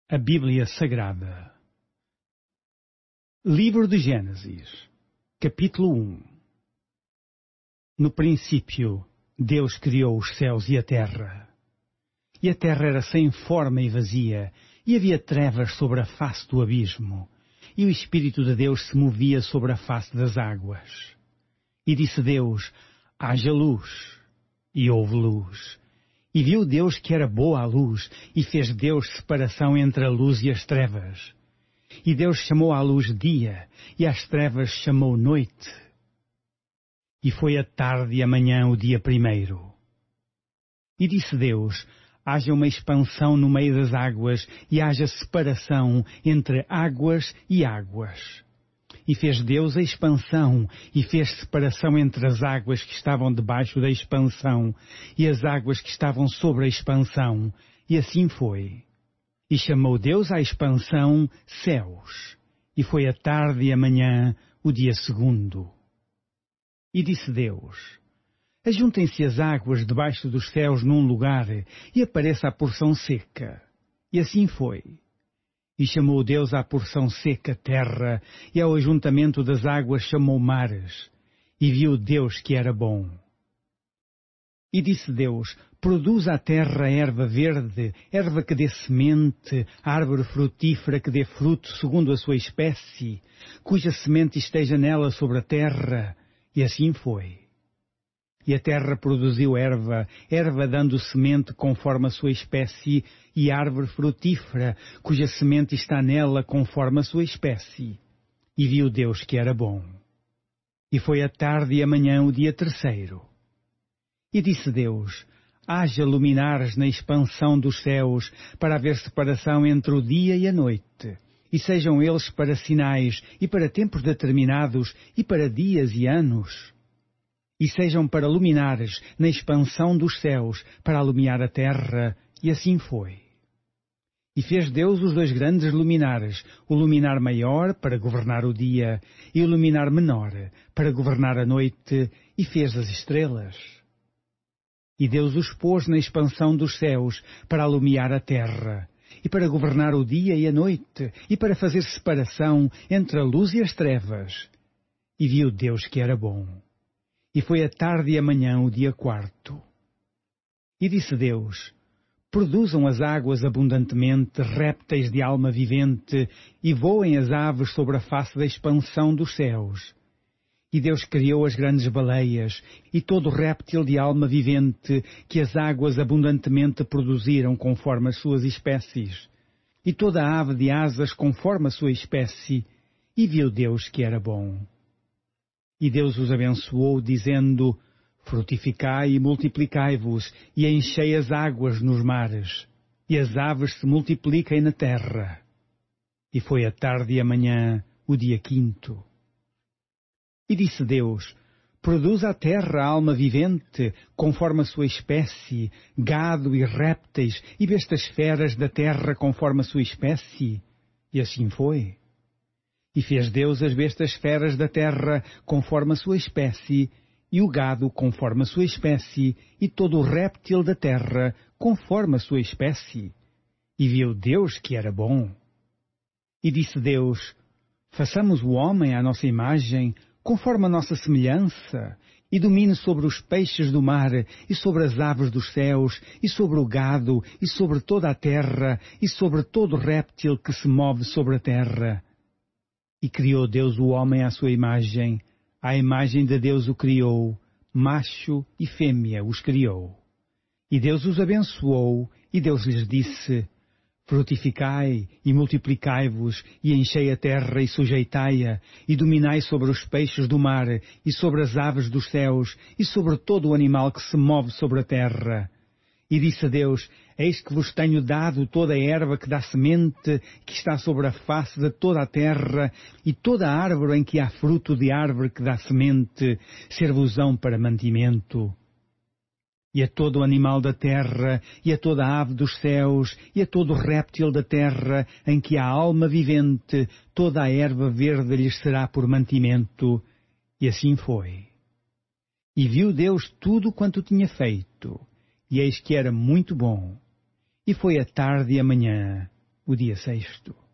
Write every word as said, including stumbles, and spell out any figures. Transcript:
A Bíblia Sagrada. Livro de Gênesis, capítulo um. No princípio, Deus criou os céus e a terra. E a terra era sem forma e vazia, e havia trevas sobre a face do abismo, e o Espírito de Deus se movia sobre a face das águas. E disse Deus: haja luz, e houve luz. E viu Deus que era boa a luz, e fez Deus separação entre a luz e as trevas. E Deus chamou à luz dia, e às trevas chamou noite. E foi a tarde e a manhã o dia primeiro. E disse Deus: haja uma expansão no meio das águas, e haja separação entre águas e águas. E fez Deus a expansão, e fez separação entre as águas que estavam debaixo da expansão, e as águas que estavam sobre a expansão. E assim foi. E chamou Deus à expansão céus. E foi a tarde e a manhã o dia segundo. E disse Deus: ajuntem-se as águas debaixo dos céus num lugar, e apareça a porção seca. E assim foi. E chamou Deus à porção seca terra, e ao ajuntamento das águas chamou mares. E viu Deus que era bom. E disse Deus: produza a terra erva verde, erva que dê semente, árvore frutífera que dê fruto segundo a sua espécie, cuja semente esteja nela sobre a terra. E assim foi. E a terra produziu erva, erva dando semente conforme a sua espécie, e árvore frutífera, cuja semente está nela conforme a sua espécie. E viu Deus que era bom. E foi a tarde e a manhã o dia terceiro. E disse Deus: haja luminares na expansão dos céus, para haver separação entre o dia e a noite, e sejam eles para sinais, e para tempos determinados, e para dias e anos. E sejam para luminares na expansão dos céus, para alumiar a terra. E assim foi. E fez Deus os dois grandes luminares, o luminar maior para governar o dia, e o luminar menor para governar a noite, e fez as estrelas. E Deus os pôs na expansão dos céus, para alumiar a terra, e para governar o dia e a noite, e para fazer separação entre a luz e as trevas. E viu Deus que era bom. E foi a tarde e a manhã o dia quarto. E disse Deus: produzam as águas abundantemente répteis de alma vivente, e voem as aves sobre a face da expansão dos céus. E Deus criou as grandes baleias, e todo réptil de alma vivente, que as águas abundantemente produziram conforme as suas espécies, e toda a ave de asas conforme a sua espécie. E viu Deus que era bom. E Deus os abençoou, dizendo: frutificai e multiplicai-vos, e enchei as águas nos mares, e as aves se multipliquem na terra. E foi a tarde e a manhã o dia quinto. E disse Deus: produza a terra a alma vivente, conforme a sua espécie, gado e répteis, e bestas feras da terra conforme a sua espécie. E assim foi. E fez Deus as bestas feras da terra conforme a sua espécie, e o gado conforme a sua espécie, e todo o réptil da terra conforme a sua espécie. E viu Deus que era bom. E disse Deus: façamos o homem à nossa imagem, conforme a nossa semelhança, e domine sobre os peixes do mar, e sobre as aves dos céus, e sobre o gado, e sobre toda a terra, e sobre todo réptil que se move sobre a terra. E criou Deus o homem à sua imagem, à imagem de Deus o criou, macho e fêmea os criou. E Deus os abençoou, e Deus lhes disse: frutificai e multiplicai-vos, e enchei a terra e sujeitai-a, e dominai sobre os peixes do mar, e sobre as aves dos céus, e sobre todo o animal que se move sobre a terra. E disse Deus: eis que vos tenho dado toda a erva que dá semente, que está sobre a face de toda a terra, e toda a árvore em que há fruto de árvore que dá semente, ser-vos-ão para mantimento. E a todo o animal da terra, e a toda a ave dos céus, e a todo o réptil da terra, em que há alma vivente, toda a erva verde lhes será por mantimento. E assim foi. E viu Deus tudo quanto tinha feito, e eis que era muito bom. E foi a tarde e a manhã o dia sexto.